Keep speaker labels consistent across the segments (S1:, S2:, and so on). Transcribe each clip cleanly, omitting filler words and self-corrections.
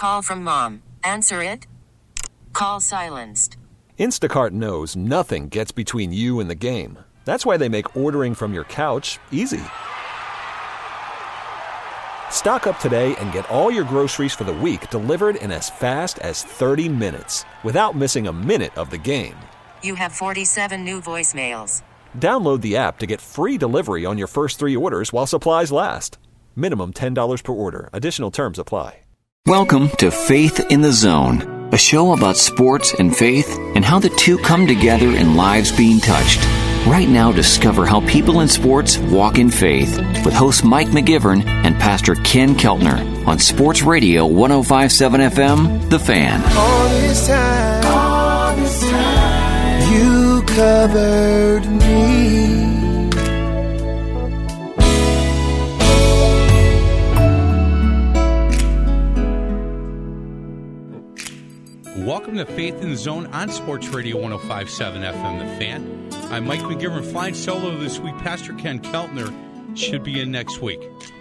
S1: call from mom. Answer it. Call silenced.
S2: Instacart knows nothing gets between you and the game. That's why they make ordering from your couch easy. Stock up today and get all your groceries for the week delivered in as fast as 30 minutes without missing a minute of the game.
S1: You have 47 new voicemails.
S2: Download the app to get free delivery on your first 3 orders while supplies last. Minimum $10 per order. Additional terms apply.
S3: Welcome to Faith in the Zone, a show about sports and faith and how the two come together in lives being touched. Right now, discover how people in sports walk in faith with host Mike McGivern and Pastor Ken Keltner on Sports Radio 105.7 FM, The Fan.
S4: All this time, you covered me.
S5: Welcome to Faith in the Zone on Sports Radio 105.7 FM, The Fan. I'm Mike McGivern, flying solo this week. Pastor Ken Keltner should be in next week.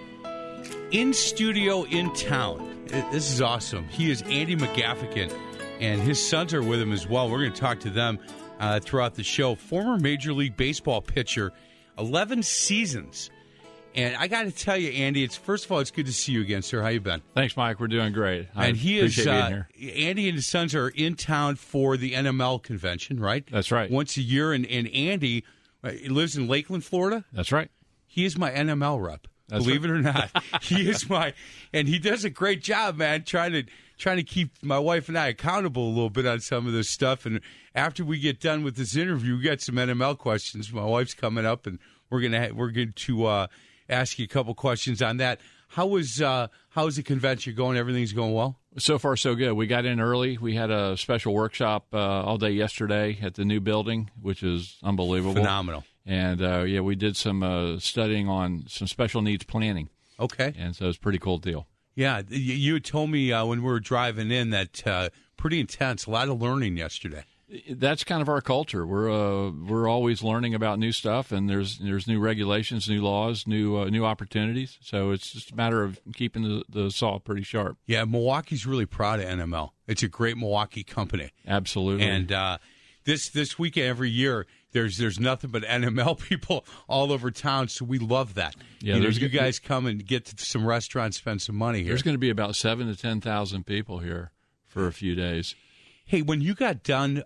S5: In studio, in town. This is awesome. He is Andy McGaffigan, and his sons are with him as well. We're going to talk to them throughout the show. Former Major League Baseball pitcher, 11 seasons. And I got to tell you, Andy, first of all, it's good to see you again, sir. How you been?
S6: Thanks, Mike. We're doing great.
S5: And he is
S6: being here.
S5: Andy and his sons are in town for the NML convention, right?
S6: That's right.
S5: Once a year, and Andy lives in Lakeland, Florida.
S6: That's right.
S5: He is my NML rep.
S6: That's
S5: believe
S6: right.
S5: it or not, he is and he does a great job, man, trying to keep my wife and I accountable a little bit on some of this stuff. And after we get done with this interview, we got some NML questions. My wife's coming up, and we're going to ask you a couple questions on that. How is the convention going? Everything's going well?
S6: So far, so good. We got in early. We had a special workshop all day yesterday at the new building, which is unbelievable.
S5: Phenomenal.
S6: And, we did some studying on some special needs planning.
S5: Okay.
S6: And so it's a pretty cool deal.
S5: Yeah. You had told me when we were driving in that pretty intense, a lot of learning yesterday.
S6: That's kind of our culture. We're always learning about new stuff, and there's new regulations, new laws, new opportunities. So it's just a matter of keeping the saw pretty sharp.
S5: Yeah, Milwaukee's really proud of NML. It's a great Milwaukee company.
S6: Absolutely.
S5: And this weekend every year there's nothing but NML people all over town, so we love that.
S6: Yeah,
S5: you guys come and get to some restaurants, spend some money here.
S6: There's going to be about 7,000 to 10,000 people here for a few days.
S5: Hey, when you got done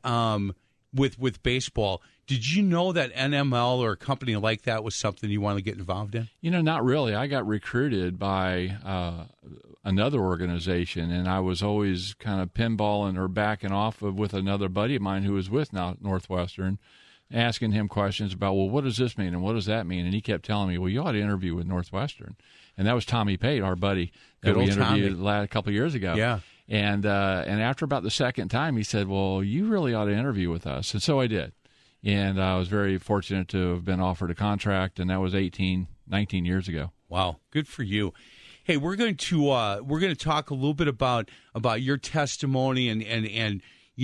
S5: with baseball, did you know that NML or a company like that was something you wanted to get involved in?
S6: Not really. I got recruited by another organization, and I was always kind of pinballing or backing off with another buddy of mine who was with Northwestern, asking him questions about, well, what does this mean and what does that mean? And he kept telling me, well, you ought to interview with Northwestern. And that was Tommy Pate, our buddy that we interviewed a couple of years ago.
S5: Yeah.
S6: And after about the second time, he said, well, you really ought to interview with us. And so I did. And I was very fortunate to have been offered a contract, and that was 19 years ago.
S5: Wow, good for you. Hey, we're going to talk a little bit about your testimony and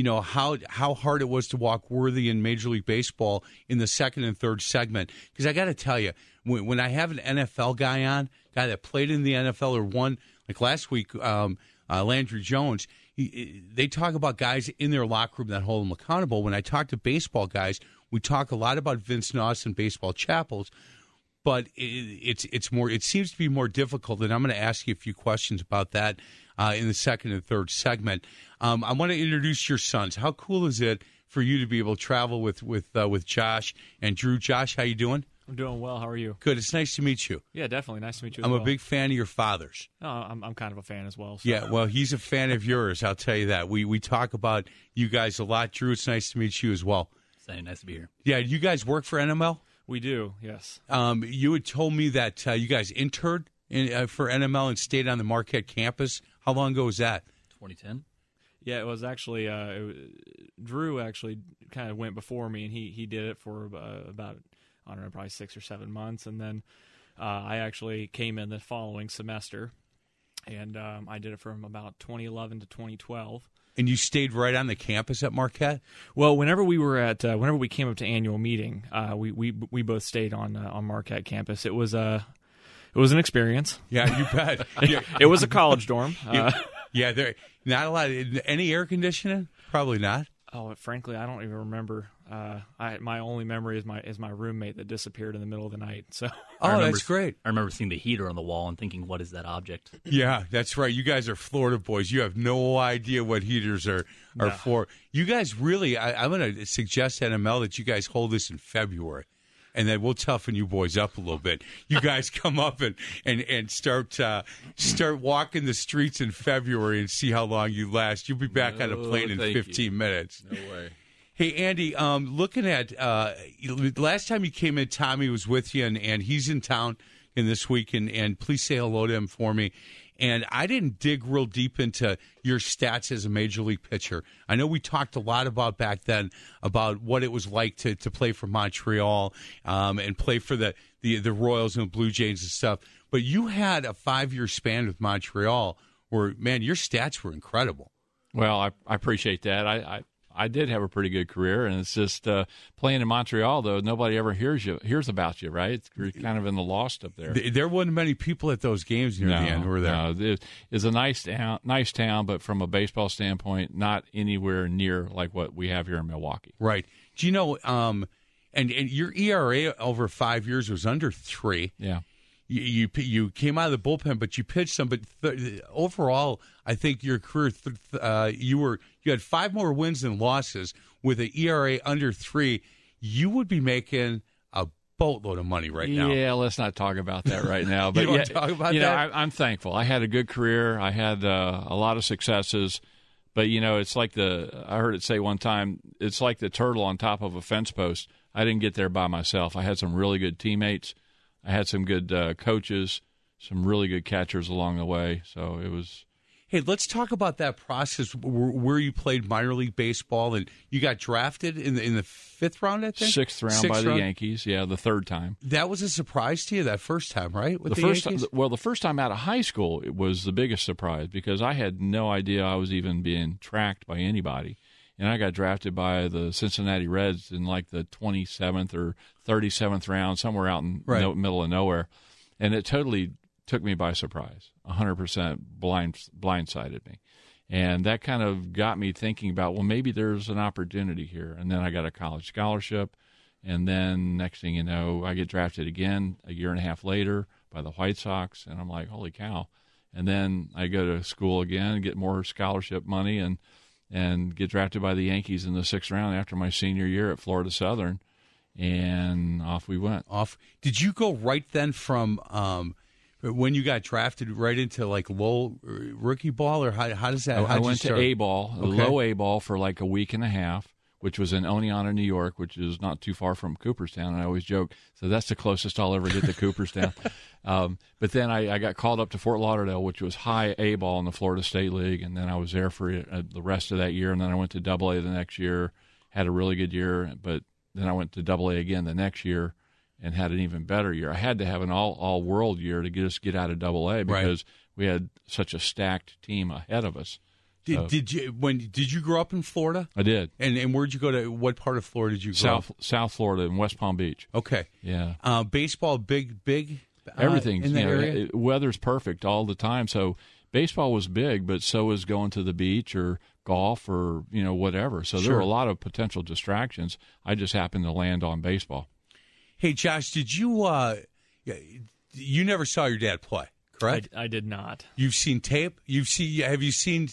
S5: how hard it was to walk worthy in Major League Baseball in the second and third segment. Because I got to tell you, when I have an NFL guy on, guy that played in the NFL or won, like last week, Landry Jones, they talk about guys in their locker room that hold them accountable. When I talk to baseball guys, we talk a lot about Vince Noss and baseball chapels, but it seems to be more difficult, and I'm going to ask you a few questions about that in the second and third segment. I want to introduce your sons. How cool is it for you to be able to travel with Josh and Drew? Josh, how you doing?
S7: I'm doing well. How are you?
S5: Good. It's nice to meet you.
S7: Yeah, definitely. Nice to meet you.
S5: I'm a big fan of your father's.
S7: Oh, I'm kind of a fan as well. So.
S5: Yeah, well, he's a fan of yours. I'll tell you that. We talk about you guys a lot. Drew, it's nice to meet you as well.
S8: Same. Nice to be here.
S5: Yeah, you guys work for NML?
S7: We do. Yes.
S5: You had told me that you guys interned for NML and stayed on the Marquette campus. How long ago was that?
S8: 2010.
S7: Yeah, it was actually Drew actually kind of went before me, and he did it for about, I don't know, probably 6 or 7 months, and then I actually came in the following semester, and I did it from about 2011 to 2012.
S5: And you stayed right on the campus at Marquette?
S7: Well, whenever we came up to annual meeting, we both stayed on Marquette campus. It was an experience.
S5: Yeah, you bet.
S7: It was a college dorm.
S5: Yeah, there not a lot. Any air conditioning? Probably not.
S7: Oh, frankly, I don't even remember. My only memory is my roommate that disappeared in the middle of the night. So,
S5: That's great.
S8: I remember seeing the heater on the wall and thinking, "What is that object?"
S5: Yeah, that's right. You guys are Florida boys. You have no idea what heaters are for. You guys really. I'm going to suggest NML that you guys hold this in February. And then we'll toughen you boys up a little bit. You guys come up and start walking the streets in February and see how long you last. You'll be back on a plane in 15 minutes.
S6: No way.
S5: Hey, Andy, looking at last time you came in, Tommy was with you, and he's in town this week, and please say hello to him for me. And I didn't dig real deep into your stats as a major league pitcher. I know we talked a lot about back then about what it was like to play for Montreal and play for the Royals and the Blue Jays and stuff. But you had a 5-year span with Montreal where, man, your stats were incredible.
S6: Well, I appreciate that. I did have a pretty good career, and it's just playing in Montreal, though, nobody ever hears about you, right? You're kind of in the lost up there.
S5: There wasn't many people at those games near the end, were there?
S6: No, it's a nice town, but from a baseball standpoint, not anywhere near like what we have here in Milwaukee.
S5: Right. Do you know, and your ERA over 5 years was under 3.
S6: Yeah.
S5: You came out of the bullpen, but you pitched some. But overall, I think your career you had 5 more wins than losses with an ERA under 3. You would be making a boatload of money right now.
S6: Yeah, let's not talk about that right now. But
S5: you don't want to talk about that?
S6: I'm thankful. I had a good career. I had a lot of successes. But it's like I heard it say one time, it's like the turtle on top of a fence post. I didn't get there by myself. I had some really good teammates. I had some good coaches, some really good catchers along the way. So it was.
S5: Hey, let's talk about that process where you played minor league baseball and you got drafted in the 5th round, I think?
S6: 6th round by the Yankees, the 3rd time.
S5: That was a surprise to you that first time, right? With the Yankees?
S6: The first time out of high school, it was the biggest surprise because I had no idea I was even being tracked by anybody. And I got drafted by the Cincinnati Reds in like the 27th or 37th round, somewhere out in the middle of nowhere. And it totally took me by surprise, 100% blindsided me. And that kind of got me thinking about, well, maybe there's an opportunity here. And then I got a college scholarship. And then next thing you know, I get drafted again a year and a half later by the White Sox. And I'm like, holy cow. And then I go to school again, get more scholarship money, and get drafted by the Yankees in the 6th round after my senior year at Florida Southern, and off we went.
S5: Did you go right then from when you got drafted right into like low rookie ball, or how does that?
S6: I went to A-ball, low A-ball for like a week and a half, which was in Oneonta, New York, which is not too far from Cooperstown. And I always joke, so that's the closest I'll ever get to Cooperstown. But then I got called up to Fort Lauderdale, which was high A-ball in the Florida State League, and then I was there for the rest of that year. And then I went to Double A the next year, had a really good year, but then I went to Double A again the next year and had an even better year. I had to have an all-world year to get out of Double A because we had such a stacked team ahead of us.
S5: Did you grow up in Florida?
S6: I did.
S5: And where'd you go to? What part of Florida did you grow up?
S6: South Florida in West Palm Beach.
S5: Okay.
S6: Yeah.
S5: Baseball, big.
S6: Everything
S5: in that area.
S6: Weather's perfect all the time. So baseball was big, but so was going to the beach or golf or whatever. So there were a lot of potential distractions. I just happened to land on baseball.
S5: Hey, Josh, did you? You never saw your dad play, correct?
S7: I did not.
S5: You've seen tape. Have you seen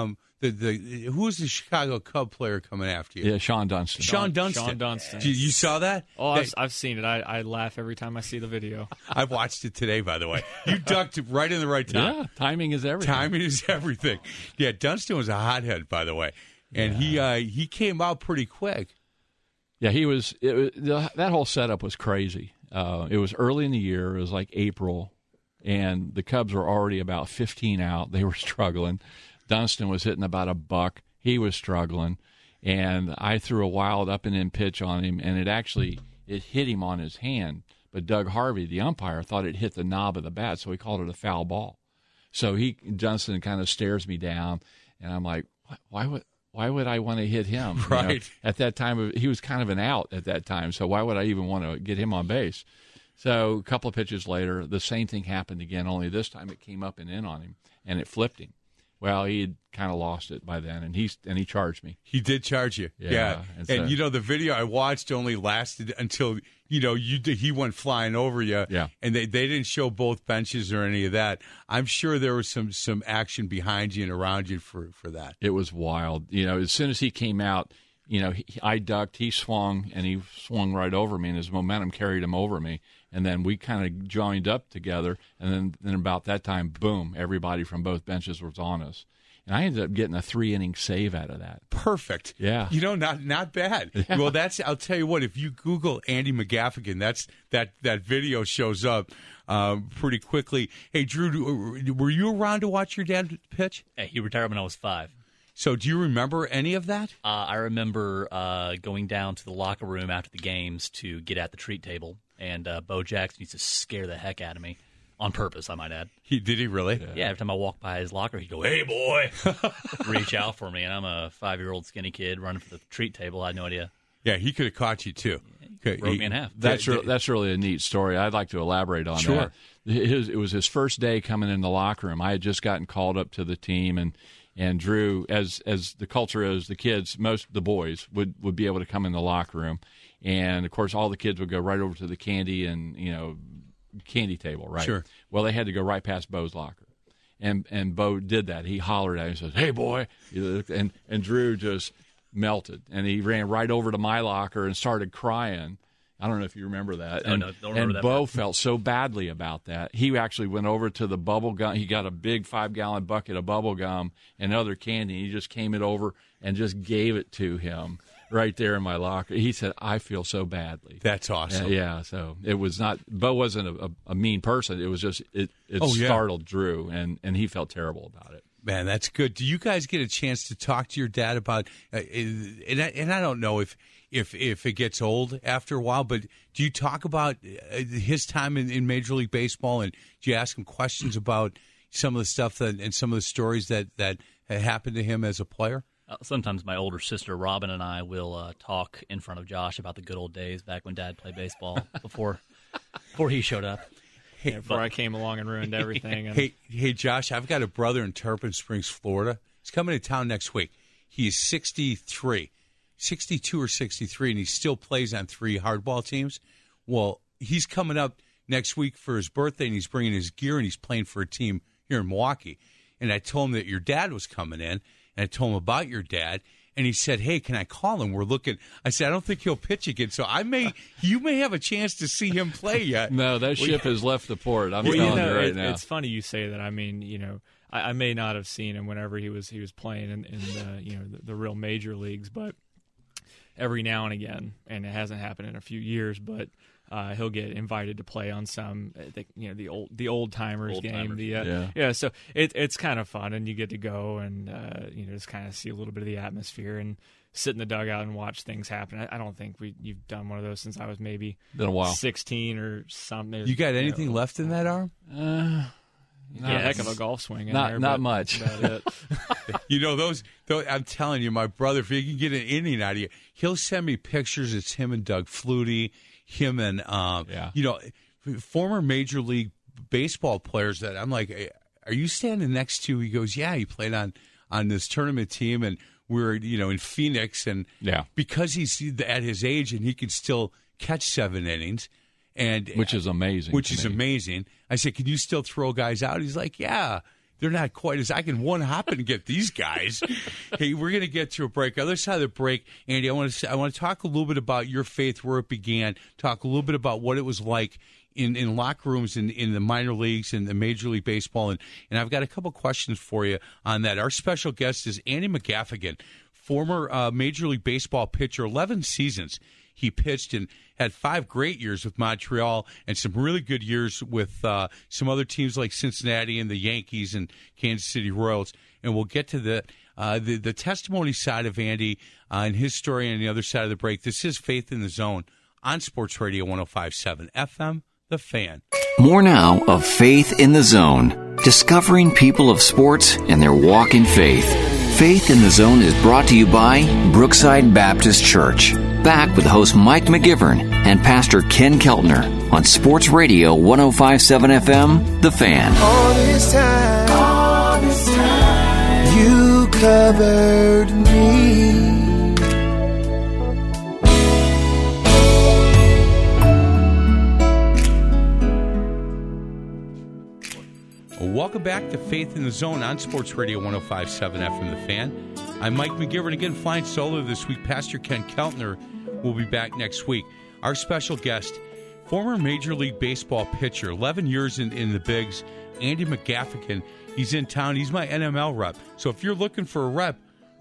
S5: who was the Chicago Cub player coming after you?
S6: Yeah, Sean Dunston.
S5: Sean Dunston. You saw that?
S7: Oh, I've seen it. I laugh every time I see the video.
S5: I've watched it today, by the way. You ducked right in the right time.
S6: Yeah, timing is everything.
S5: Timing is everything. Yeah, Dunston was a hothead, by the way, and he came out pretty quick.
S6: Yeah, he was. That whole setup was crazy. It was early in the year. It was like April, and the Cubs were already about 15 out. They were struggling. Dunston was hitting about a buck. He was struggling, and I threw a wild up and in pitch on him, and it hit him on his hand. But Doug Harvey, the umpire, thought it hit the knob of the bat, so he called it a foul ball. So Dunston kind of stares me down, and I'm like, why would I want to hit him?
S5: Right.
S6: At that time, he was kind of an out at that time, so why would I even want to get him on base? So a couple of pitches later, the same thing happened again, only this time it came up and in on him, and it flipped him. Well, he had kind of lost it by then, and he charged me.
S5: He did charge you. Yeah. And the video I watched only lasted until, he went flying over you.
S6: Yeah.
S5: And they didn't show both benches or any of that. I'm sure there was some action behind you and around you for that.
S6: It was wild. As soon as he came out, I ducked, he swung right over me, and his momentum carried him over me. And then we kind of joined up together, and then about that time, boom, everybody from both benches was on us. And I ended up getting a 3-inning save out of that.
S5: Perfect.
S6: Yeah.
S5: Not bad.
S6: Yeah.
S5: Well, I'll tell you what, if you Google Andy McGaffigan, that video shows up pretty quickly. Hey, Drew, were you around to watch your dad pitch?
S8: Hey, he retired when I was 5.
S5: So do you remember any of that?
S8: I remember going down to the locker room after the games to get at the treat table, and Bo Jackson used to scare the heck out of me. On purpose, I might add.
S5: Did he really?
S8: Yeah, every time I walked by his locker, he'd go, "Hey, boy!" reach out for me, and I'm a 5-year-old skinny kid running for the treat table. I had no idea.
S5: Yeah, he could have caught you, too.
S8: Broke me in half.
S6: That's really a neat story. I'd like to elaborate on that. It was his first day coming in the locker room. I had just gotten called up to the team, and Drew, as the culture is, the kids, the boys, would be able to come in the locker room. And, of course, all the kids would go right over to the candy and, candy table, right?
S5: Sure.
S6: Well, they had to go right past Bo's locker. And Bo did that. He hollered at him and says, "Hey, boy." And Drew just melted. And he ran right over to my locker and started crying. I don't know if you remember that.
S8: No, don't remember that.
S6: And Bo felt so badly about that. He actually went over to the bubble gum. He got a big 5-gallon bucket of bubble gum and other candy. He just came it over and just gave it to him right there in my locker. He said, "I feel so badly."
S5: That's awesome.
S6: Yeah, so it was not – Bo wasn't a mean person. It was just – it startled Drew, and he felt terrible about it.
S5: Man, that's good. Do you guys get a chance to talk to your dad about and I don't know if it gets old after a while, but do you talk about his time in Major League Baseball, and do you ask him questions about some of the stuff and some of the stories that had happened to him as a player?
S8: Sometimes my older sister Robin and I will talk in front of Josh about the good old days back when Dad played baseball before he showed up.
S7: Before I came along and ruined everything. And
S5: Hey, Josh, I've got a brother in Tarpon Springs, Florida. He's coming to town next week. He's 62 or 63, and he still plays on 3 hardball teams. Well, he's coming up next week for his birthday, and he's bringing his gear, and he's playing for a team here in Milwaukee. And I told him that your dad was coming in, and I told him about your dad, and he said, "Hey, can I call him? We're looking." I said, "I don't think he'll pitch again, so you may have a chance to see him play yet."
S6: No, that ship has left the port. I'm telling you right now.
S7: It's funny you say that. I mean, I may not have seen him whenever he was playing in the real major leagues, but every now and again, and it hasn't happened in a few years, but he'll get invited to play on some, the old timers game. So it's kind of fun, and you get to go and just kind of see a little bit of the atmosphere and sit in the dugout and watch things happen. I don't think you've done one of those since I was maybe
S6: been a while,
S7: 16 or something.
S5: You got anything left in that arm?
S7: Heck of a golf swing in there.
S6: Not much.
S7: About it.
S5: Those. I'm telling you, my brother, if he can get an inning out of you, he'll send me pictures. It's him and Doug Flutie, him and former Major League Baseball players that I'm like, "Hey, are you standing next to?" He goes, "Yeah, he played on this tournament team, and we're in Phoenix, and because he's at his age and he can still catch 7 innings."
S6: Which is amazing.
S5: Amazing. I said, "Can you still throw guys out?" He's like, "Yeah, they're not quite as I can one hop and get these guys." Hey, we're going to get to a break. Other side of the break, Andy, I want to talk a little bit about your faith, where it began. Talk a little bit about what it was like in locker rooms in the minor leagues and the Major League Baseball, and I've got a couple questions for you on that. Our special guest is Andy McGaffigan, former Major League Baseball pitcher, 11 seasons. He pitched and had 5 great years with Montreal and some really good years with some other teams like Cincinnati and the Yankees and Kansas City Royals. And we'll get to the testimony side of Andy and his story on the other side of the break. This is Faith in the Zone on Sports Radio 105.7 FM, The Fan.
S3: More now of Faith in the Zone, discovering people of sports and their walk in faith. Faith in the Zone is brought to you by Brookside Baptist Church. Back with host Mike McGivern and Pastor Ken Keltner on Sports Radio 105.7 FM, The Fan.
S4: All this time. covered me.
S5: Welcome back to Faith in the Zone on Sports Radio 105.7 FM The Fan. I'm Mike McGivern, again flying solo this week. Pastor Ken Keltner will be back next week. Our special guest, former Major League Baseball pitcher, 11 years in the bigs, Andy McGaffigan. He's in town. He's my NML rep. So if you're looking for a rep,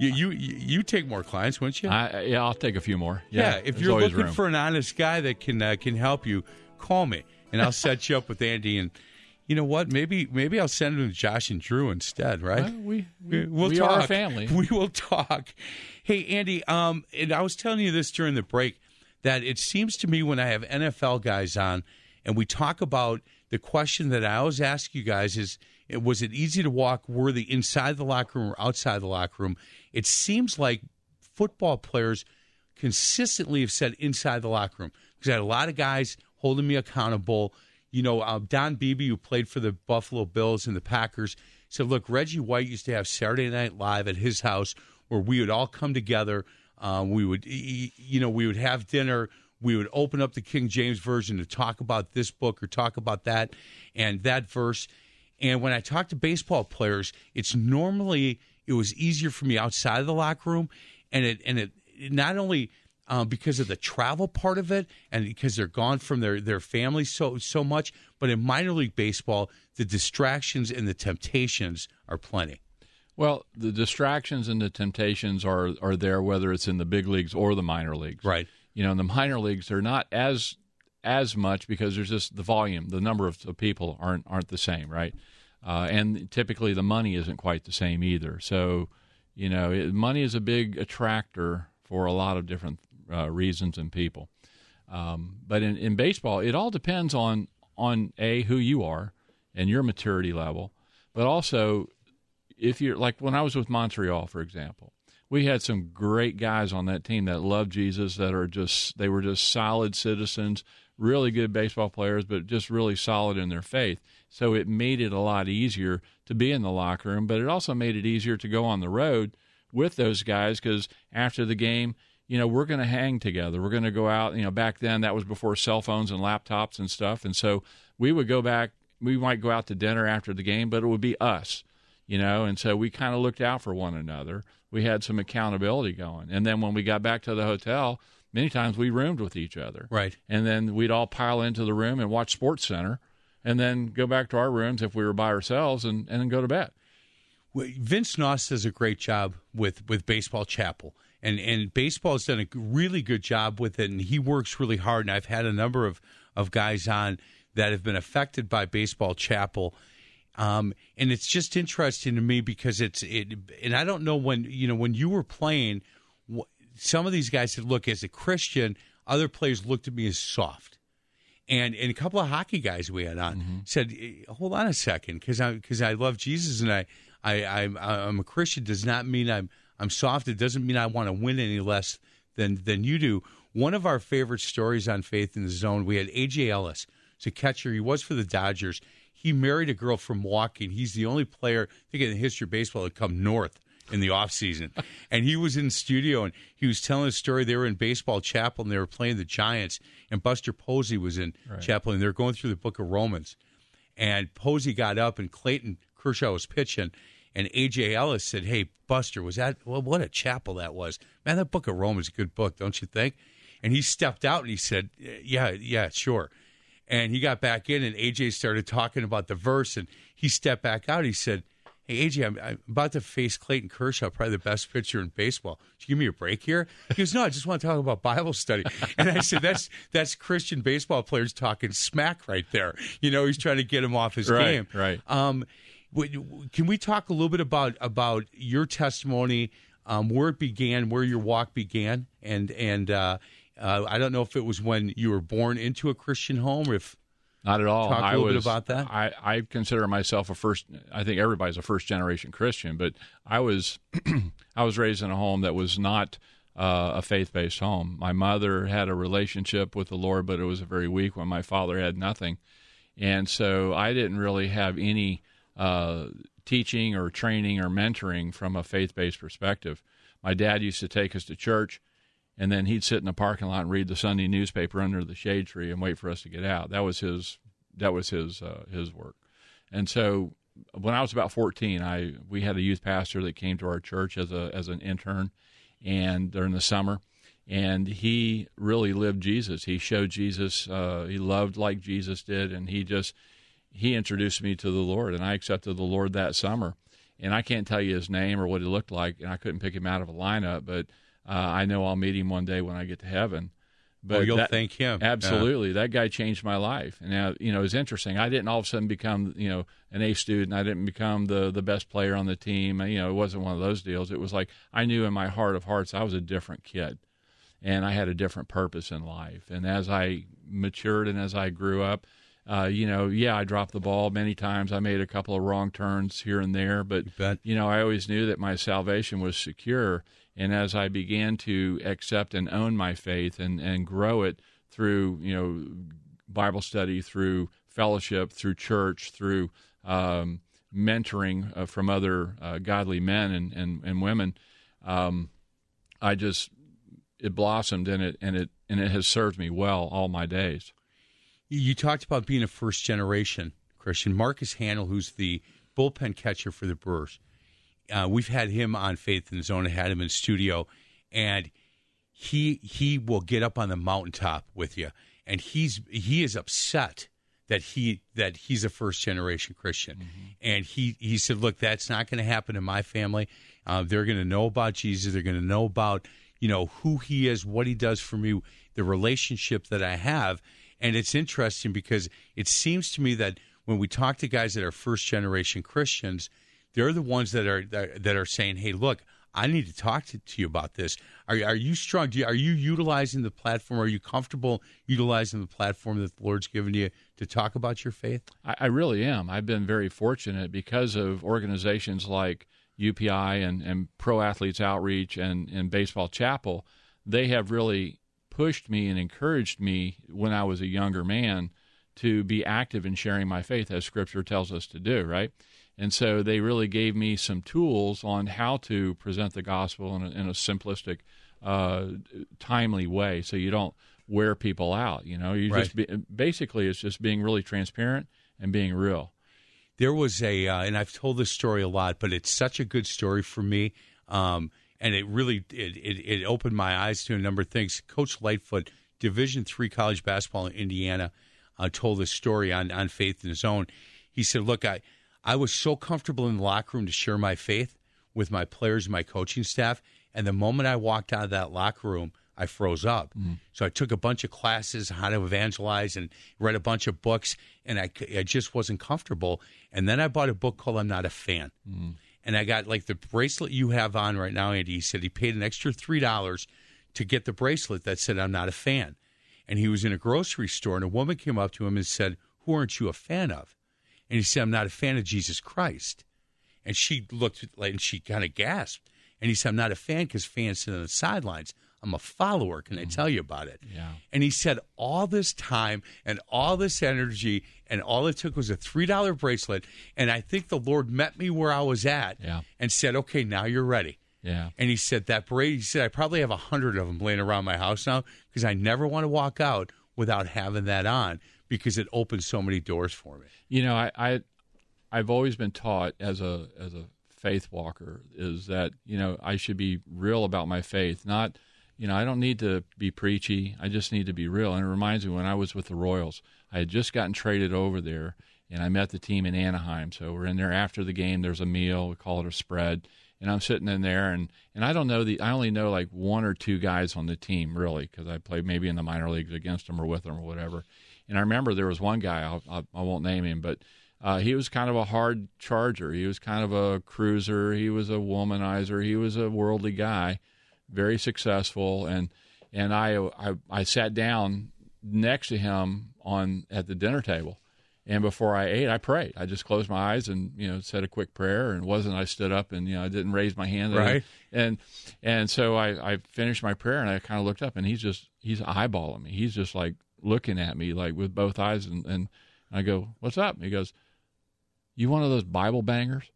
S5: you take more clients, wouldn't you?
S6: Yeah, I'll take a few more.
S5: Yeah, if you're looking for an honest guy that can help you, call me, and I'll set you up with Andy. And you know what? Maybe I'll send him to Josh and Drew instead, right?
S6: Well,
S5: we'll
S6: we
S5: talk.
S6: are a family.
S5: We will talk. Hey, Andy, and I was telling you this during the break, that it seems to me when I have NFL guys on and we talk about the question that I always ask you guys is, was it easy to walk worthy inside the locker room or outside the locker room? It seems like football players consistently have said inside the locker room, because I had a lot of guys holding me accountable. You know, Don Beebe, who played for the Buffalo Bills and the Packers, said, look, Reggie White used to have Saturday Night Live at his house where we would all come together. We would have dinner. We would open up the King James Version to talk about this book or talk about that and that verse. And when I talk to baseball players, it was easier for me outside of the locker room, and it not only because of the travel part of it and because they're gone from their families so much, but in minor league baseball, the distractions and the temptations are plenty.
S6: Well, the distractions and the temptations are there, whether it's in the big leagues or the minor leagues.
S5: Right.
S6: You know, in the minor leagues, they're not as much because there's just the volume, the number of people aren't the same, right? And typically the money isn't quite the same either. So, you know, money is a big attractor for a lot of different reasons and people. But in baseball, it all depends on who you are and your maturity level, but also if you're like when I was with Montreal, for example, we had some great guys on that team that loved Jesus, they were just solid citizens, really good baseball players, but just really solid in their faith. So it made it a lot easier to be in the locker room, but it also made it easier to go on the road with those guys because after the game, you know, we're going to hang together. We're going to go out. You know, back then that was before cell phones and laptops and stuff. And so we would go back. We might go out to dinner after the game, but it would be us, you know. And so we kind of looked out for one another. We had some accountability going. And then when we got back to the hotel, many times we roomed with each other.
S5: Right.
S6: And then we'd all pile into the room and watch SportsCenter and then go back to our rooms if we were by ourselves and then go to bed.
S5: Vince Noss does a great job with Baseball Chapel. And baseball has done a really good job with it, and he works really hard. And I've had a number of guys on that have been affected by Baseball Chapel. And it's just interesting to me because and I don't know when you were playing, some of these guys said, look, as a Christian, other players looked at me as soft. And a couple of hockey guys we had on said, hold on a second, because I love Jesus and I'm a Christian does not mean I'm soft. It doesn't mean I want to win any less than you do. One of our favorite stories on Faith in the Zone, we had A.J. Ellis. He's a catcher. He was for the Dodgers. He married a girl from Milwaukee. He's the only player, I think, in the history of baseball to come north in the offseason. And he was in the studio, and he was telling a story. They were in Baseball Chapel, and they were playing the Giants, and Buster Posey was in Chapel, and they were going through the book of Romans. And Posey got up, and Clayton Kershaw was pitching, and A.J. Ellis said, hey, Buster, what a chapel that was. Man, that book of Romans is a good book, don't you think? And he stepped out, and he said, yeah, sure. And he got back in, and A.J. started talking about the verse, and he stepped back out. He said, hey, A.J., I'm about to face Clayton Kershaw, probably the best pitcher in baseball. Should you give me a break here? He goes, no, I just want to talk about Bible study. And I said, that's Christian baseball players talking smack right there. You know, he's trying to get him off his game.
S6: Right.
S5: Can we talk a little bit about your testimony, where it began, where your walk began, and I don't know if it was when you were born into a Christian home, or if
S6: not at all.
S5: Talk a little bit about that.
S6: I consider myself I think everybody's a first generation Christian, but I was raised in a home that was not a faith-based home. My mother had a relationship with the Lord, but it was a very weak one. My father had nothing, and so I didn't really have any teaching or training or mentoring from a faith-based perspective. My dad used to take us to church, and then he'd sit in the parking lot and read the Sunday newspaper under the shade tree and wait for us to get out. That was his work. And so when I was about 14, we had a youth pastor that came to our church as an intern, and during the summer, and he really lived Jesus. He showed Jesus. He loved like Jesus did, and he introduced me to the Lord, and I accepted the Lord that summer. And I can't tell you his name or what he looked like, and I couldn't pick him out of a lineup, but I know I'll meet him one day when I get to heaven. But
S5: you'll thank him.
S6: Absolutely. Yeah. That guy changed my life. And now, it's interesting. I didn't all of a sudden become, an A student. I didn't become the best player on the team. It wasn't one of those deals. It was like I knew in my heart of hearts I was a different kid, and I had a different purpose in life. And as I matured and as I grew up, I dropped the ball many times. I made a couple of wrong turns here and there, but, I always knew that my salvation was secure. And as I began to accept and own my faith and grow it through, Bible study, through fellowship, through church, through mentoring from other godly men and women, it blossomed and it has served me well all my days.
S5: You talked about being a first-generation Christian. Marcus Handel, who's the bullpen catcher for the Brewers, we've had him on Faith in the Zone, had him in studio, and he will get up on the mountaintop with you, and he is upset that he's a first-generation Christian. Mm-hmm. And he said, look, that's not going to happen in my family. They're going to know about Jesus. They're going to know about, who he is, what he does for me, the relationship that I have. And it's interesting because it seems to me that when we talk to guys that are first-generation Christians, they're the ones that are saying, hey, look, I need to talk to you about this. Are you strong? Are you utilizing the platform? Are you comfortable utilizing the platform that the Lord's given you to talk about your faith?
S6: I really am. I've been very fortunate because of organizations like UPI and Pro Athletes Outreach and Baseball Chapel. They have really pushed me and encouraged me when I was a younger man to be active in sharing my faith as Scripture tells us to do, right? And so they really gave me some tools on how to present the gospel in a simplistic, timely way, so you don't wear people out. Basically it's just being really transparent and being real.
S5: There was and I've told this story a lot, but it's such a good story for me, and it really it opened my eyes to a number of things. Coach Lightfoot, Division III college basketball in Indiana, told this story on Faith in His Own. He said, look, I was so comfortable in the locker room to share my faith with my players and my coaching staff, and the moment I walked out of that locker room, I froze up. Mm. So I took a bunch of classes on how to evangelize and read a bunch of books, and I just wasn't comfortable. And then I bought a book called I'm Not a Fan. Mm. And I got like the bracelet you have on right now, Andy. He said he paid an extra $3 to get the bracelet that said I'm not a fan. And he was in a grocery store, and a woman came up to him and said, who aren't you a fan of? And he said, I'm not a fan of Jesus Christ. And she looked and she kind of gasped. And he said, I'm not a fan because fans sit on the sidelines. I'm a follower. Can I tell you about it? Yeah. And he said all this time and all this energy, and all it took was a $3 bracelet. And I think the Lord met me where I was at and said, okay, now you're ready. Yeah. And he said, he said, I probably have 100 of them laying around my house now because I never want to walk out without having that on, because it opens so many doors for me.
S6: I've always been taught as a faith walker is that, I should be real about my faith. Not, I don't need to be preachy. I just need to be real. And it reminds me when I was with the Royals, I had just gotten traded over there, and I met the team in Anaheim. So we're in there after the game. There's a meal. We call it a spread. And I'm sitting in there, and I don't know I only know like one or two guys on the team, really, because I played maybe in the minor leagues against them or with them or whatever. And I remember there was one guy, I won't name him, but he was kind of a hard charger. He was kind of a cruiser. He was a womanizer. He was a worldly guy, very successful. And I sat down next to him at the dinner table. And before I ate, I prayed. I just closed my eyes and, said a quick prayer. And I stood up and, I didn't raise my hand.
S5: Right.
S6: And so I finished my prayer, and I kind of looked up, and he's eyeballing me. He's just like looking at me like with both eyes. And I go, what's up? And he goes, you one of those Bible bangers?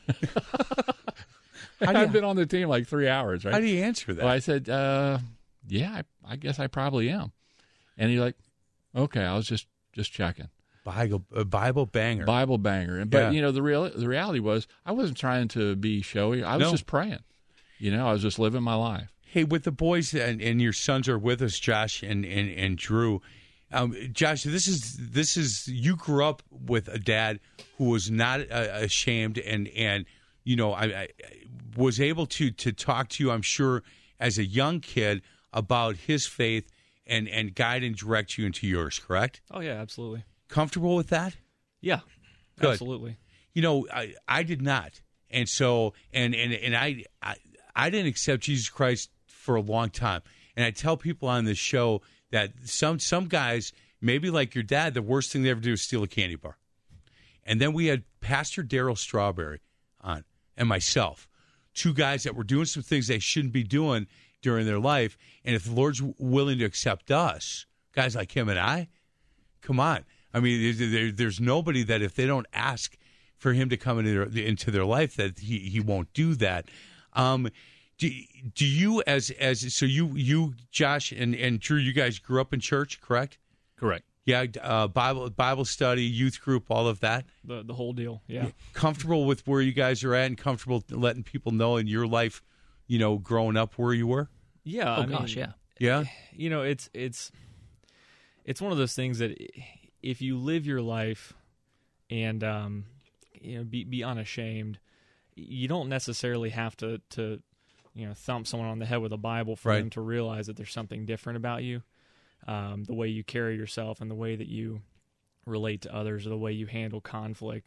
S6: I've been on the team like 3 hours, right?
S5: How do you answer that?
S6: Well, I said, yeah, I guess I probably am. And he's like, okay, I was just checking.
S5: Bible banger.
S6: Bible banger. But, the reality was I wasn't trying to be showy. I was just praying. I was just living my life.
S5: Hey, with the boys, and your sons are with us, Josh and Drew. Josh, this is you grew up with a dad who was not ashamed and I was able to talk to you, I'm sure, as a young kid about his faith and guide and direct you into yours, correct?
S7: Oh, yeah, absolutely.
S5: Comfortable with that?
S7: Yeah,
S5: good.
S7: Absolutely.
S5: I did not. And so, and I didn't accept Jesus Christ for a long time. And I tell people on this show that some guys, maybe like your dad, the worst thing they ever do is steal a candy bar. And then we had Pastor Darryl Strawberry on, and myself, two guys that were doing some things they shouldn't be doing during their life. And if the Lord's willing to accept us, guys like him and I, come on. I mean, there's nobody that if they don't ask for him to come into their life that he won't do that. Do you so you Josh and Drew, you guys grew up in church, correct?
S8: Correct.
S5: Yeah, Bible study, youth group, all of that.
S7: The whole deal. Yeah. Comfortable
S5: with where you guys are at, and comfortable letting people know in your life, growing up where you were.
S7: Yeah.
S8: Oh gosh, yeah.
S5: Yeah.
S7: It's one of those things that if you live your life and be unashamed, you don't necessarily have to thump someone on the head with a Bible for them to realize that there's something different about you. The way you carry yourself and the way that you relate to others or the way you handle conflict.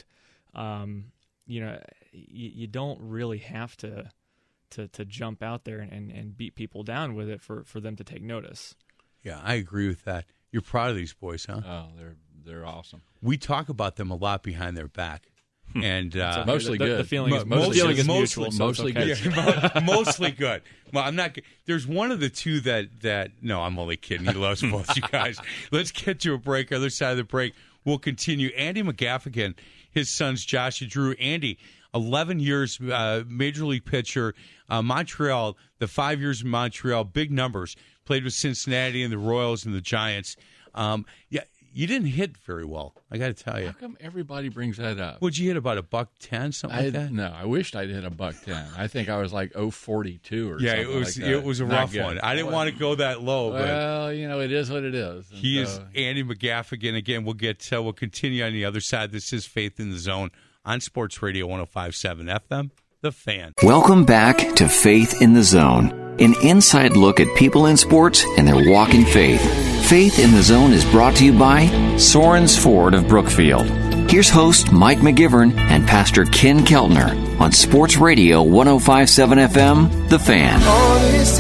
S7: You don't really have to jump out there and beat people down with it for them to take notice.
S5: Yeah, I agree with that. You're proud of these boys, huh?
S6: Oh, they're awesome.
S5: We talk about them a lot behind their back. And
S6: mostly good.
S7: The feeling is mutual.
S5: Mostly good. Yeah, mostly good. Well, I'm not. There's one of the two that. No, I'm only kidding. He loves both you guys. Let's get to a break. Other side of the break, we'll continue. Andy McGaffigan, his sons Josh and Drew. Andy, 11 years, major league pitcher. Montreal, the 5 years in Montreal, big numbers. Played with Cincinnati and the Royals and the Giants. You didn't hit very well, I got to tell you.
S6: How come everybody brings that up?
S5: Would you hit about $110, something like that?
S6: No, I wished I'd hit $110. I think I was like 0.42 or something like that.
S5: It was a rough one. I didn't want to go that low.
S6: Well, it is what it is.
S5: And he is Andy McGaffigan. Again, we'll continue on the other side. This is Faith in the Zone on Sports Radio 105.7 FM, The Fan.
S3: Welcome back to Faith in the Zone, an inside look at people in sports and their walk in faith. Faith in the Zone is brought to you by Sorens Ford of Brookfield. Here's host Mike McGivern and Pastor Ken Keltner on Sports Radio 105.7 FM, The Fan.
S4: All this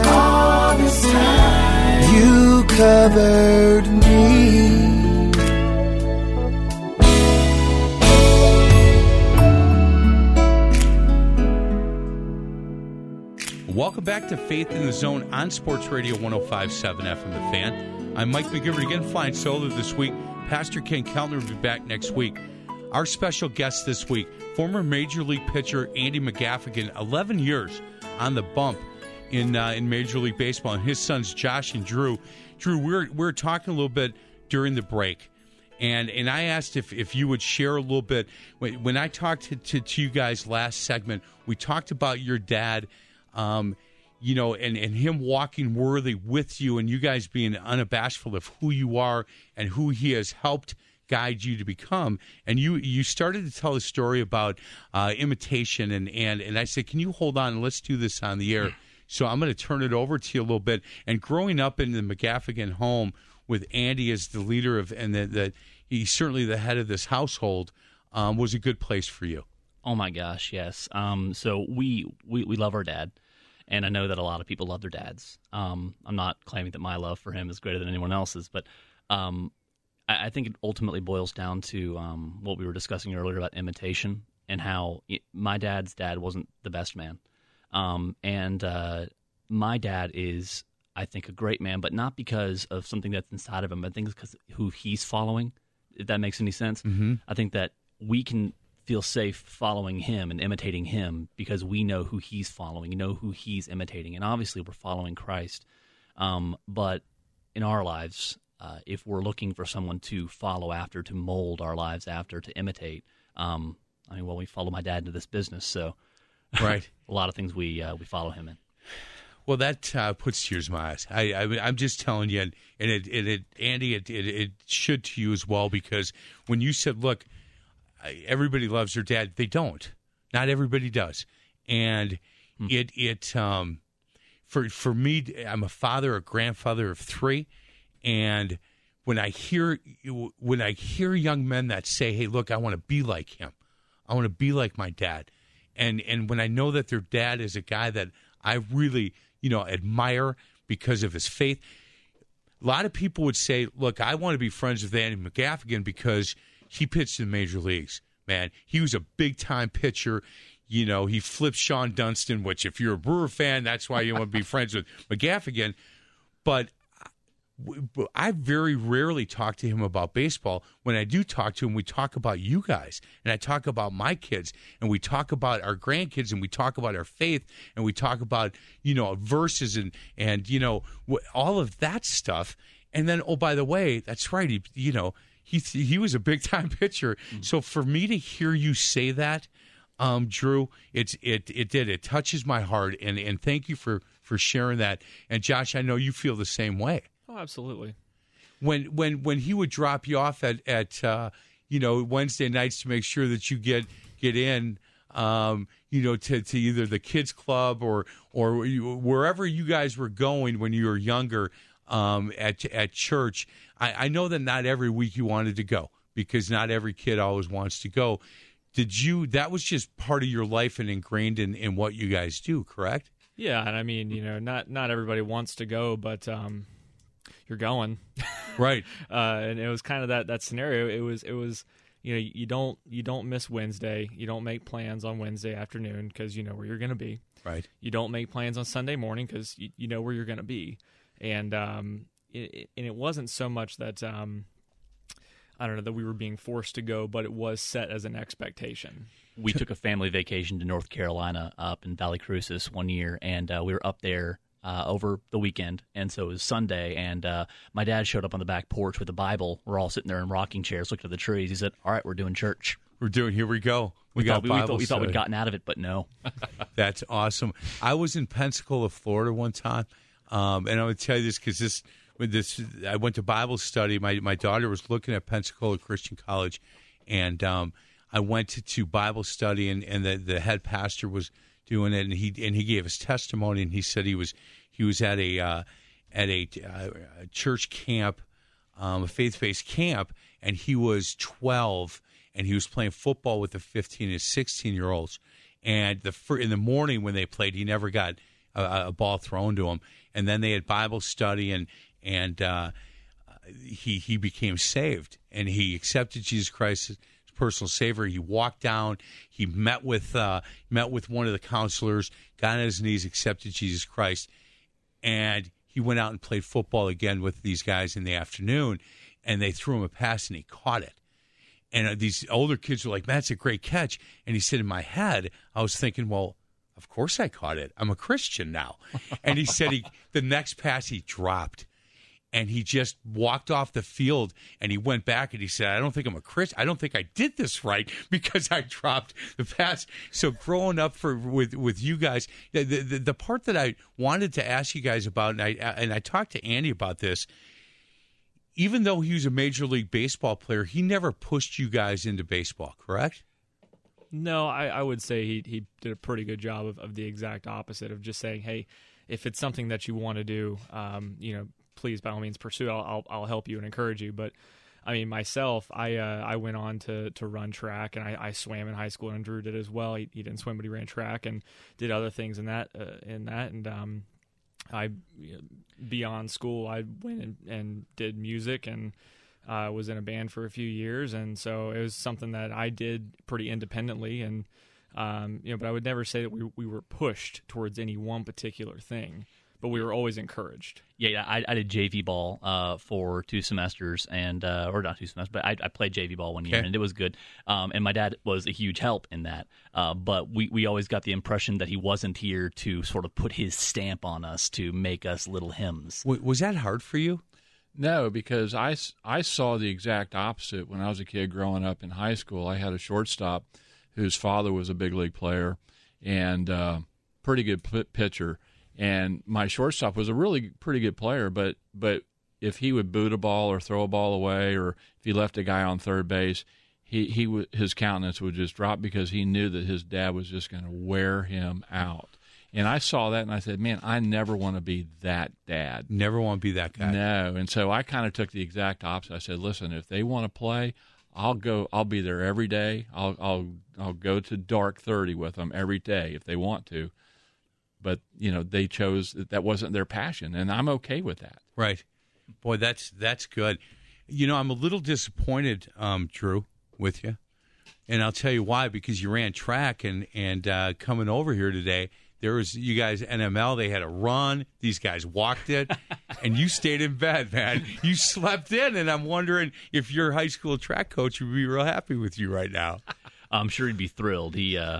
S4: time, you covered me.
S5: Welcome back to Faith in the Zone on Sports Radio 105.7 FM, The Fan. I'm Mike McGivern, again flying solo this week. Pastor Ken Keltner will be back next week. Our special guest this week, former Major League pitcher Andy McGaffigan, 11 years on the bump in Major League Baseball, and his sons Josh and Drew. Drew, we're talking a little bit during the break, and I asked if you would share a little bit. When I talked to you guys last segment, we talked about your dad, and him walking worthy with you, and you guys being unabashful of who you are and who he has helped guide you to become. And you started to tell a story about imitation, and I said, can you hold on and let's do this on the air? So I'm going to turn it over to you a little bit. And growing up in the McGaffigan home with Andy as the leader of, and that he's certainly the head of this household, was a good place for you.
S8: Oh my gosh, yes. So we love our dad. And I know that a lot of people love their dads. I'm not claiming that my love for him is greater than anyone else's, but I think it ultimately boils down to what we were discussing earlier about imitation and how my dad's dad wasn't the best man. And my dad is, I think, a great man, but not because of something that's inside of him. I think it's because of who he's following, if that makes any sense.
S5: Mm-hmm.
S8: I think that we can feel safe following him and imitating him because we know who he's following, know who he's imitating. And obviously we're following Christ. But in our lives, if we're looking for someone to follow after, to mold our lives after, to imitate, we follow my dad into this business. So
S5: right.
S8: a lot of things we follow him in.
S5: Well, that puts tears in my eyes. I'm just telling you, and Andy, it should to you as well, because when you said, look, everybody loves their dad, they don't. Not everybody does. And for me, I'm a father, a grandfather of 3, and when I hear young men that say, hey, look, I want to be like him. I want to be like my dad. And when I know that their dad is a guy that I really, admire because of his faith. A lot of people would say, look, I want to be friends with Andy McGaffigan because he pitched in the major leagues, man. He was a big-time pitcher. He flipped Sean Dunston, which if you're a Brewer fan, that's why you want to be friends with McGaffigan. But I very rarely talk to him about baseball. When I do talk to him, we talk about you guys, and I talk about my kids, and we talk about our grandkids, and we talk about our faith, and we talk about, verses and all of that stuff. And then, oh, by the way, that's right, he was a big-time pitcher. Mm-hmm. So for me to hear you say that, Drew, it touches my heart, and thank you for sharing that. And Josh, I know you feel the same way.
S7: Oh, absolutely.
S5: When he would drop you off at Wednesday nights to make sure that you get in, to either the kids club or wherever you guys were going when you were younger, at church. I know that not every week you wanted to go because not every kid always wants to go. That was just part of your life and ingrained in what you guys do, correct?
S7: Yeah, and I mean, not everybody wants to go, but you're going,
S5: right?
S7: And it was kind of that scenario. It was you don't miss Wednesday. You don't make plans on Wednesday afternoon because you know where you're going to be.
S5: Right.
S7: You don't make plans on Sunday morning because you know where you're going to be. And it wasn't so much that I don't know that we were being forced to go, but it was set as an expectation.
S8: We took a family vacation to North Carolina up in Valley Crucis one year, and we were up there over the weekend, and so it was Sunday, and my dad showed up on the back porch with a Bible. We're all sitting there in rocking chairs, looking at the trees. He said, all right, we're doing church.
S5: Here we go. We thought
S8: we'd gotten out of it, but no.
S5: That's awesome. I was in Pensacola, Florida one time, and I'm going to tell you this because I went to Bible study. My daughter was looking at Pensacola Christian College, and I went to Bible study, and the head pastor was doing it, and he gave his testimony, and he said he was at a church camp, a faith-based camp, and he was 12, and he was playing football with the 15 and 16-year-olds, and in the morning when they played, he never got a ball thrown to him, and then they had Bible study, and he became saved, and he accepted Jesus Christ as personal savior. He walked down. He met with one of the counselors, got on his knees, accepted Jesus Christ, and he went out and played football again with these guys in the afternoon, and they threw him a pass, and he caught it. And these older kids were like, "Man, that's a great catch." And he said, in my head, I was thinking, well, of course I caught it. I'm a Christian now. And he said the next pass he dropped. And he just walked off the field, and he went back, and he said, I don't think I'm a Christian. I don't think I did this right because I dropped the pass. So growing up with you guys, the part that I wanted to ask you guys about, and I talked to Andy about this, even though he was a Major League Baseball player, he never pushed you guys into baseball, correct?
S7: No, I would say he did a pretty good job of the exact opposite, of just saying, hey, if it's something that you want to do, please, by all means, pursue. I'll help you and encourage you. But I mean, myself, I went on to run track, and I swam in high school, and Drew did as well. He didn't swim, but he ran track and did other things in that. And I, beyond school, I went and did music, and was in a band for a few years, and so it was something that I did pretty independently. And but I would never say that we were pushed towards any one particular thing. but we were always encouraged.
S8: Yeah, I did JV ball for 2 semesters, and or not 2 semesters, but I played JV ball 1 year, and it was good. And my dad was a huge help in that. But we always got the impression that he wasn't here to sort of put his stamp on us to make us little hymns.
S5: Was that hard for you?
S6: No, because I saw the exact opposite when I was a kid growing up in high school. I had a shortstop whose father was a big league player and pretty good pitcher. And my shortstop was a really pretty good player, but if he would boot a ball or throw a ball away, or if he left a guy on third base, his countenance would just drop because he knew that his dad was just going to wear him out. And I saw that, and I said, man, I never want to be that dad.
S5: Never want to be that guy.
S6: No. And so I kind of took the exact opposite. I said, listen, if they want to play, I'll go. I'll be there every day. I'll go to dark 30 with them every day if they want to. But, they chose that wasn't their passion, and I'm okay with that.
S5: Right. Boy, that's good. I'm a little disappointed, Drew, with you. And I'll tell you why, because you ran track and coming over here today, there was you guys NML. They had a run. These guys walked it, and you stayed in bed, man. You slept in, and I'm wondering if your high school track coach would be real happy with you right now.
S8: I'm sure he'd be thrilled.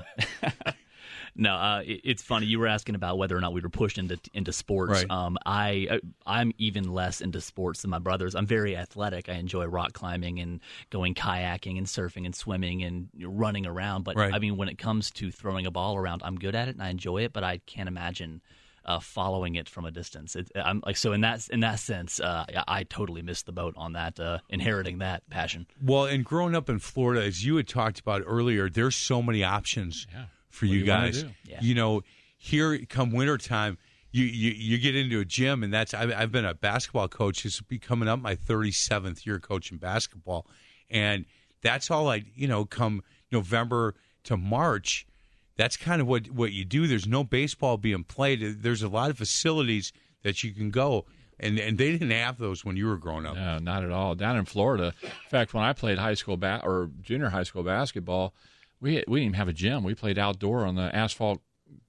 S8: No, it's funny. You were asking about whether or not we were pushed into sports.
S5: Right.
S8: I'm even less into sports than my brothers. I'm very athletic. I enjoy rock climbing and going kayaking and surfing and swimming and running around. But
S5: right.
S8: I mean, when it comes to throwing a ball around, I'm good at it and I enjoy it. But I can't imagine following it from a distance. I'm like, so in that sense, I totally missed the boat on that, inheriting that passion.
S5: Well, and growing up in Florida, as you had talked about earlier, there's so many options.
S6: Yeah.
S5: For you guys,
S8: yeah.
S5: Here come wintertime, you get into a gym, and I've been a basketball coach. This will be coming up my 37th year coaching basketball, and that's all come November to March. That's kind of what you do. There's no baseball being played. There's a lot of facilities that you can go, and they didn't have those when you were growing up.
S6: No, not at all. Down in Florida, in fact, when I played high school or junior high school basketball, we didn't even have a gym. We played outdoor on the asphalt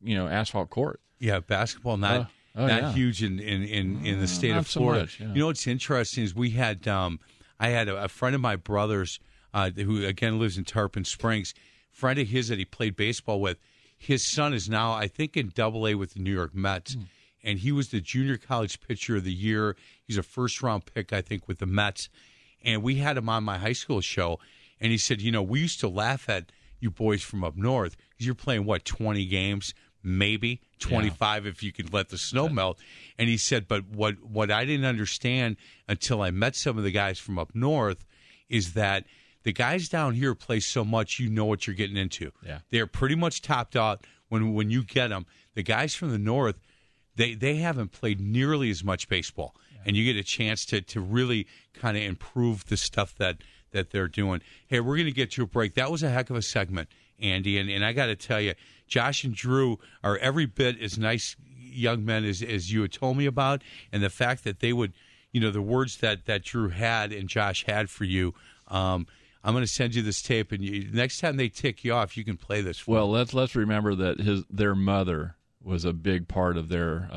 S6: court.
S5: Yeah, baskall not huge in the state of Florida.
S6: So much, yeah.
S5: You know what's interesting is we had I had a friend of my brother's who again lives in Tarpon Springs. Friend of his that he played baseball with. His son is now I think in AA with the New York Mets, and he was the junior college pitcher of the year. He's a first round pick I think with the Mets, and we had him on my high school show, and he said, we used to laugh at you boys from up north, because you're playing, 20 games, maybe 25 if you could let the snow melt. And he said, but what I didn't understand until I met some of the guys from up north is that the guys down here play so much, you know what you're getting into.
S6: Yeah.
S5: They're pretty much topped out when you get them. The guys from the north, they haven't played nearly as much baseball. Yeah. And you get a chance to really kind of improve the stuff that they're doing. Hey, we're going to get to a break. That was a heck of a segment, Andy, and I got to tell you, Josh and Drew are every bit as nice young men as you had told me about, and the fact that they would, the words that Drew had and Josh had for you, I'm going to send you this tape, and next time they tick you off, you can play this for
S6: them. Let's remember that their mother was a big part of their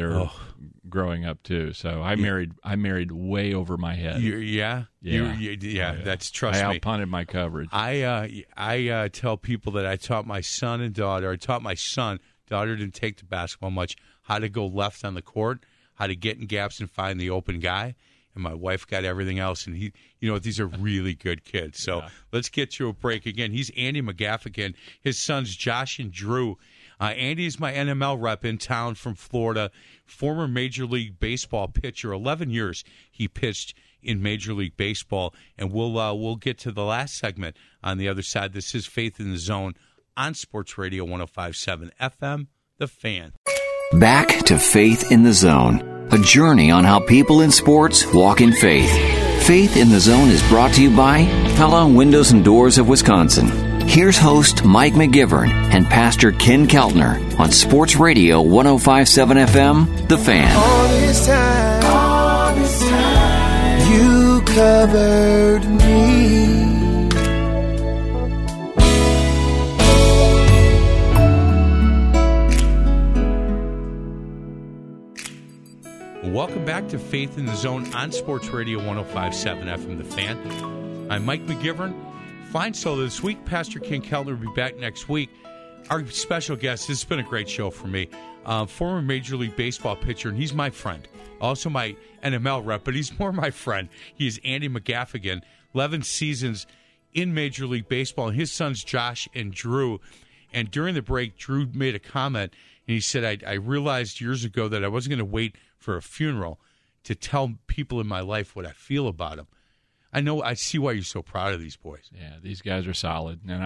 S6: growing up too. So I married way over my head.
S5: That's trust me.
S6: I outpunted my coverage.
S5: I tell people that I taught my son and daughter. I taught my son, daughter didn't take to basketball much, how to go left on the court, how to get in gaps and find the open guy. And my wife got everything else. And these are really good kids. So let's get to a break again. He's Andy McGaffigan. His sons Josh and Drew. Andy's my NML rep in town from Florida, former Major League Baseball pitcher. 11 years he pitched in Major League Baseball, and we'll get to the last segment on the other side. This is Faith in the Zone on Sports Radio 105.7 FM, The Fan.
S3: Back to Faith in the Zone, a journey on how people in sports walk in faith. Faith in the Zone is brought to you by Pella Windows and Doors of Wisconsin. Here's host Mike McGivern and Pastor Ken Keltner on Sports Radio 105.7 FM, The Fan.
S4: All this time, you covered me.
S5: Welcome back to Faith in the Zone on Sports Radio 105.7 FM The Fan. I'm Mike McGivern. Fine solo this week. Pastor Ken Keltner will be back next week. Our special guest, this has been a great show for me, former Major League Baseball pitcher, and he's my friend. Also my NML rep, but he's more my friend. He is Andy McGaffigan, 11 seasons in Major League Baseball, and his sons Josh and Drew. And during the break, Drew made a comment, and he said, I realized years ago that I wasn't going to wait for a funeral to tell people in my life what I feel about them. I see why you're so proud of these boys.
S6: Yeah, these guys are solid, and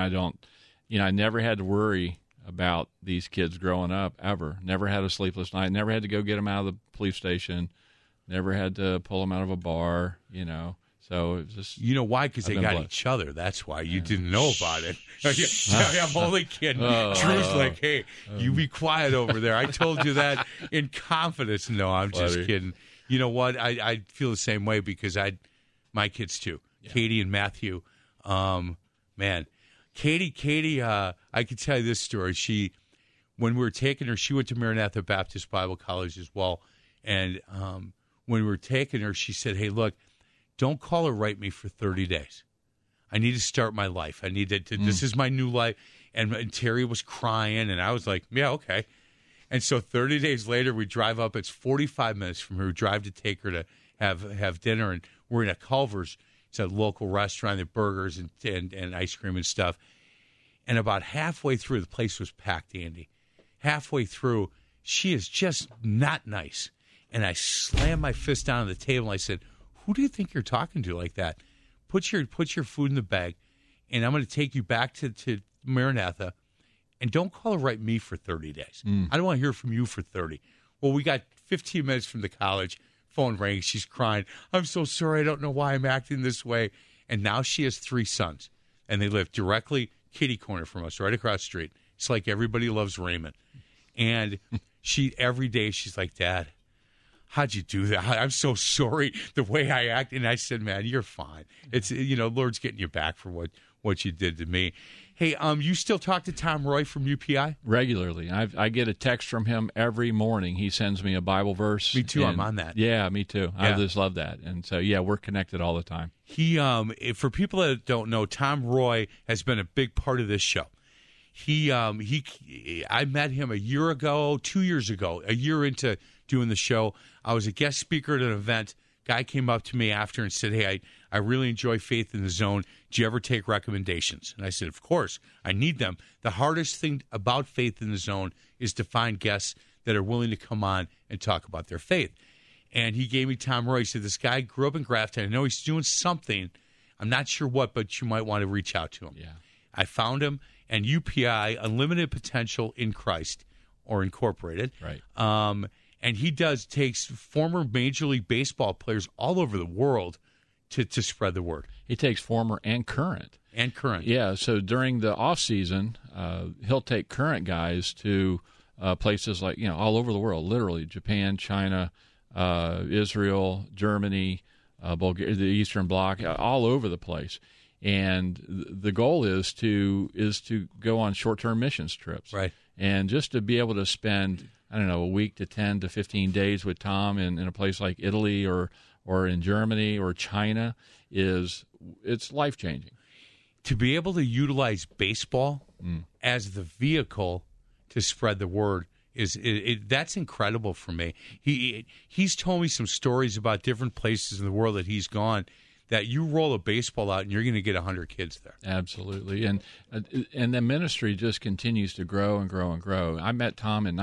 S6: I never had to worry about these kids growing up, ever. Never had a sleepless night, never had to go get them out of the police station, never had to pull them out of a bar, So it was just...
S5: You know why? Because they got each other. That's why. You didn't know about it. I'm only kidding. Drew's like, hey, you be quiet over there. I told you that in confidence. No, I'm just kidding. You know what? I feel the same way because my kids too. Yeah. Katie and Matthew. Man. Katie, I could tell you this story. When we were taking her, she went to Maranatha Baptist Bible College as well. And when we were taking her, she said, hey, look, don't call or write me for 30 days. I need to start my life. I need to this is my new life. And Terry was crying, and I was like, yeah, okay. And so 30 days later, we drive up. It's 45 minutes from here. We drive to take her to have dinner, and we're in a Culver's. It's a local restaurant, that burgers and ice cream and stuff. And about halfway through, the place was packed, Andy. Halfway through, she is just not nice. And I slammed my fist down on the table, and I said, who do you think you're talking to like that? Put your food in the bag, and I'm going to take you back to Maranatha, and don't call or write me for 30 days. I don't want to hear from you for 30. Well, we got 15 minutes from the college. Phone rings. She's crying. I'm so sorry. I don't know why I'm acting this way. And now she has 3 sons, and they live directly kitty corner from us, right across the street. It's like everybody loves Raymond. And every day she's like, Dad, how'd you do that? I'm so sorry the way I act. And I said, man, you're fine. It's, Lord's getting you back for what you did to me. Hey, you still talk to Tom Roy from UPI?
S6: Regularly. I get a text from him every morning. He sends me a Bible verse.
S5: Me too. I'm on that.
S6: Yeah, me too.
S5: Yeah.
S6: I just love that. And so, yeah, we're connected all the time.
S5: He, for people that don't know, Tom Roy has been a big part of this show. I met him a year ago, 2 years ago, a year into doing the show. I was a guest speaker at an event. Guy came up to me after and said, hey, I really enjoy Faith in the Zone. Do you ever take recommendations? And I said, of course, I need them. The hardest thing about Faith in the Zone is to find guests that are willing to come on and talk about their faith. And he gave me Tom Roy. He said, this guy grew up in Grafton. I know he's doing something. I'm not sure what, but you might want to reach out to him.
S6: Yeah.
S5: I found him, and UPI, Unlimited Potential in Christ, or Incorporated.
S6: Right.
S5: And he takes former Major League Baseball players all over the world to spread the word.
S6: He takes former and current.
S5: And current.
S6: Yeah, so during the off season, he'll take current guys to places like, all over the world, literally Japan, China, Israel, Germany, Bulgaria, the Eastern Bloc, all over the place. And the goal is to go on short-term missions trips.
S5: Right.
S6: And just to be able to spend, a week to 10 to 15 days with Tom in a place like Italy or in Germany or China it's life-changing.
S5: To be able to utilize baseball as the vehicle to spread the word that's incredible for me. He's told me some stories about different places in the world that he's gone, that you roll a baseball out and you're going to get 100 kids there.
S6: Absolutely. And the ministry just continues to grow and grow and grow. I met Tom in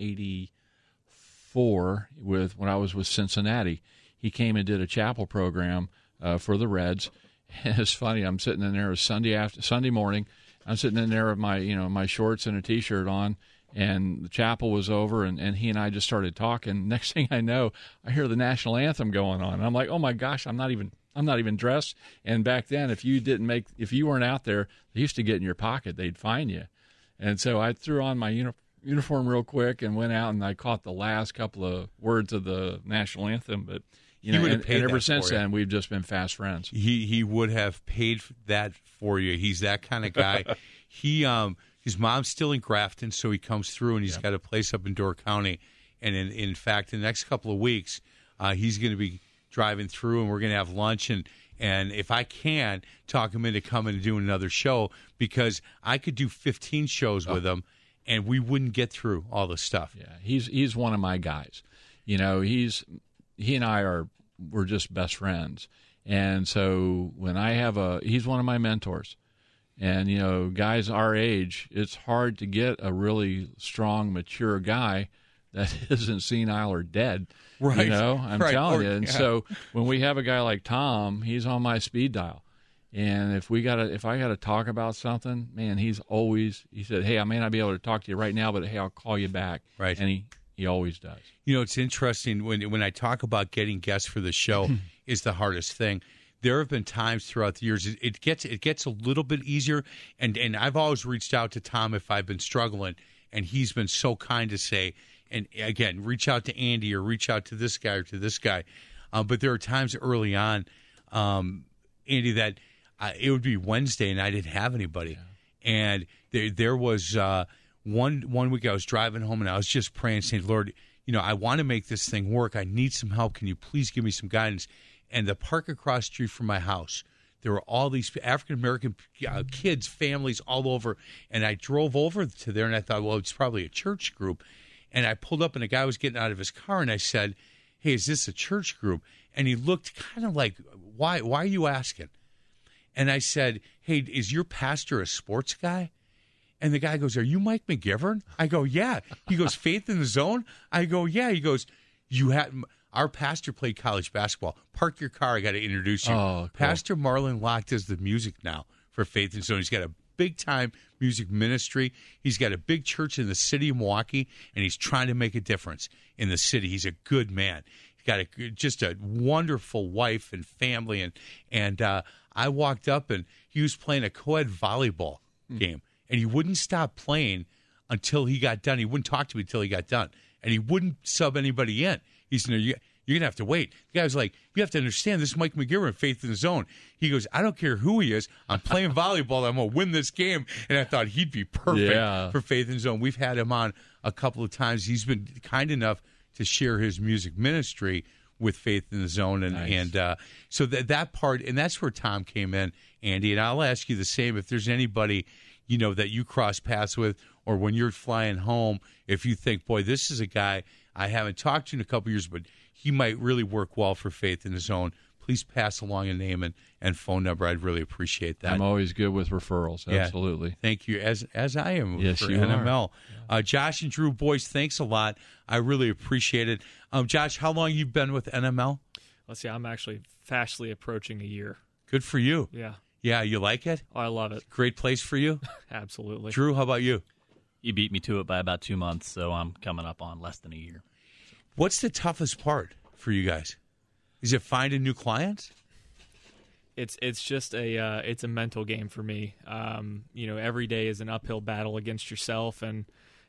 S6: 1984 when I was with Cincinnati. He came and did a chapel program for the Reds. And it's funny. I'm sitting in there Sunday morning. I'm sitting in there with my shorts and a T-shirt on, and the chapel was over, and he and I just started talking. Next thing I know, I hear the national anthem going on. And I'm like, oh my gosh, I'm not even dressed. And back then, if you weren't out there, they used to get in your pocket. They'd find you. And so I threw on my uniform real quick and went out, and I caught the last couple of words of the national anthem. But and ever since then, we've just been fast friends.
S5: He would have paid that for you. He's that kind of guy. His mom's still in Grafton, so he comes through, and he's got a place up in Door County. And in fact, in the next couple of weeks, he's going to be driving through, and we're going to have lunch. And if I can, talk him into coming and doing another show, because I could do 15 shows with him, and we wouldn't get through all the stuff.
S6: Yeah, he's one of my guys. You know, he and I we're just best friends. And so when he's one of my mentors. And, you know, guys our age, it's hard to get a really strong, mature guy that isn't senile or dead.
S5: Right.
S6: You know, I'm telling you. And so when we have a guy like Tom, he's on my speed dial. And if I got to talk about something, man, he said, hey, I may not be able to talk to you right now, but hey, I'll call you back.
S5: Right.
S6: And he always does.
S5: You know, it's interesting when I talk about getting guests for the show is the hardest thing. There have been times throughout the years it gets a little bit easier, and I've always reached out to Tom if I've been struggling, and he's been so kind to say, and again, reach out to Andy or reach out to this guy or to this guy. But there are times early on, Andy, that it would be Wednesday and I didn't have anybody, and there was one week I was driving home and I was just praying, saying, Lord, you know, I want to make this thing work. I need some help. Can you please give me some guidance? And the park across the street from my house, there were all these African-American kids, families all over. And I drove over to there, and I thought, well, it's probably a church group. And I pulled up, and a guy was getting out of his car, and I said, hey, is this a church group? And he looked kind of like, why are you asking? And I said, hey, is your pastor a sports guy? And the guy goes, are you Mike McGivern? I go, yeah. He goes, Faith in the Zone? I go, yeah. He goes, our pastor played college basketball. Park your car. I got to introduce you.
S6: Oh, cool.
S5: Pastor Marlon Locke does the music now for Faith in the Zone. He's got a big-time music ministry. He's got a big church in the city of Milwaukee, and he's trying to make a difference in the city. He's a good man. He's got just a wonderful wife and family. And I walked up, and he was playing a co-ed volleyball game, and he wouldn't stop playing until he got done. He wouldn't talk to me until he got done, and he wouldn't sub anybody in. He said, you're going to have to wait. The guy was like, you have to understand, this is Mike McGivern, Faith in the Zone. He goes, I don't care who he is. I'm playing volleyball. I'm going to win this game. And I thought he'd be perfect for Faith in the Zone. We've had him on a couple of times. He's been kind enough to share his music ministry with Faith in the Zone. And so that part, and that's where Tom came in, Andy. And I'll ask you the same. If there's anybody, you know, that you cross paths with, or when you're flying home, if you think, boy, this is a guy I haven't talked to in a couple of years, but he might really work well for Faith in the Zone, please pass along a name and phone number. I'd really appreciate that.
S6: I'm always good with referrals. Absolutely.
S5: Thank you, as I am
S6: yes,
S5: for
S6: you
S5: NML.
S6: Are.
S5: Josh and Drew, boys, thanks a lot. I really appreciate it. Josh, how long you been with NML?
S7: Let's see, I'm actually fastly approaching a year.
S5: Good for you.
S7: Yeah.
S5: Yeah, you like it?
S7: Oh, I love it.
S5: Great place for you?
S7: Absolutely.
S5: Drew, how about you?
S8: You beat me to it by about 2 months, so I'm coming up on less than a year.
S5: What's the toughest part for you guys? Is it finding new clients?
S7: It's just it's a mental game for me. You know, every day is an uphill battle against yourself, and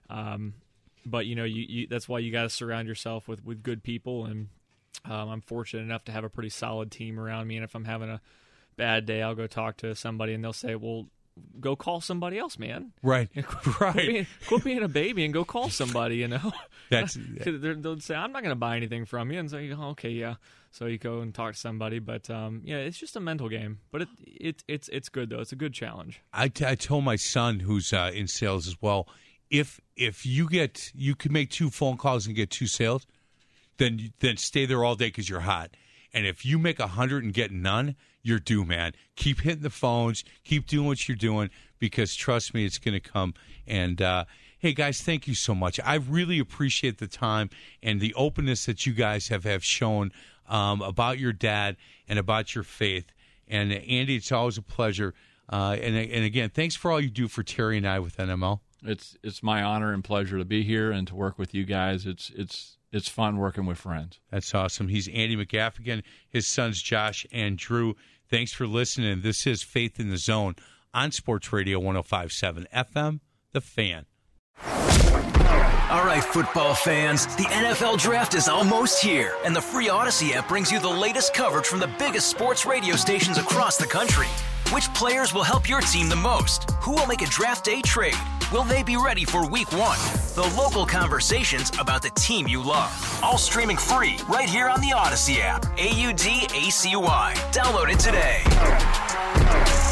S7: but you know, you that's why you got to surround yourself with good people. And I'm fortunate enough to have a pretty solid team around me. And if I'm having a bad day, I'll go talk to somebody, and they'll say, "Well, go call somebody else, man."
S5: Right,
S7: Quit being a baby and go call somebody. You know,
S5: that's
S7: they'll say, "I'm not going to buy anything from you," and say, "Oh, okay, yeah." So you go and talk to somebody, but yeah, it's just a mental game. But it's good though. It's a good challenge.
S5: I told my son, who's in sales as well, if you could make 2 phone calls and get 2 sales, then stay there all day because you're hot. And if you make 100 and get none, you're due, man. Keep hitting the phones. Keep doing what you're doing, because trust me, it's going to come. And hey, guys, thank you so much. I really appreciate the time and the openness that you guys have shown about your dad and about your faith. And Andy, it's always a pleasure. And again, thanks for all you do for Terry and I with NML.
S6: It's my honor and pleasure to be here and to work with you guys. It's fun working with friends.
S5: That's awesome. He's Andy McGaffigan, his sons Josh and Drew. Thanks for listening. This is Faith in the Zone on Sports Radio 105.7 FM, The Fan.
S9: All right, football fans, the NFL Draft is almost here, and the free Odyssey app brings you the latest coverage from the biggest sports radio stations across the country. Which players will help your team the most? Who will make a draft day trade? Will they be ready for Week 1? The local conversations about the team you love. All streaming free right here on the Odyssey app. AUDACY. Download it today.